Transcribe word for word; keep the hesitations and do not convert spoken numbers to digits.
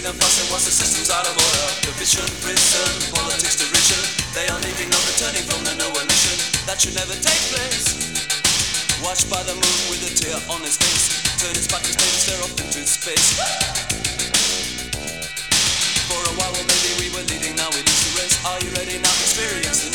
speed and fussing once the system's out of order. Division, prison, politics, derision. They are leaving, not returning from the Noah mission. That should never take place. Watched by the moon with a tear on his face. Turn his back, his baby stare off into space. For a while, well, maybe we were leading, now we lose the race. Are you ready now? Experience the